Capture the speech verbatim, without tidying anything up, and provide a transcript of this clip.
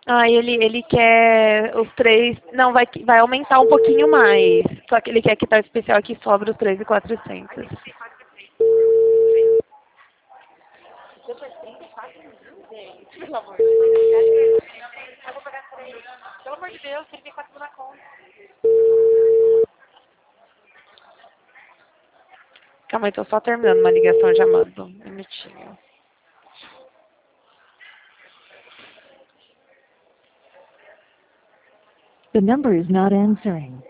Ah, ele, ele quer os três. Não, vai, vai aumentar um pouquinho mais. Só que ele quer que tá especial aqui sobra os três mil e quatrocentos. Pelo amor de Deus. Eu vou pagar três. Pelo amor de Deus, trinta e quatro mil na conta. Calma aí, tô só terminando uma ligação, já mando. Um minutinho. The number is not answering.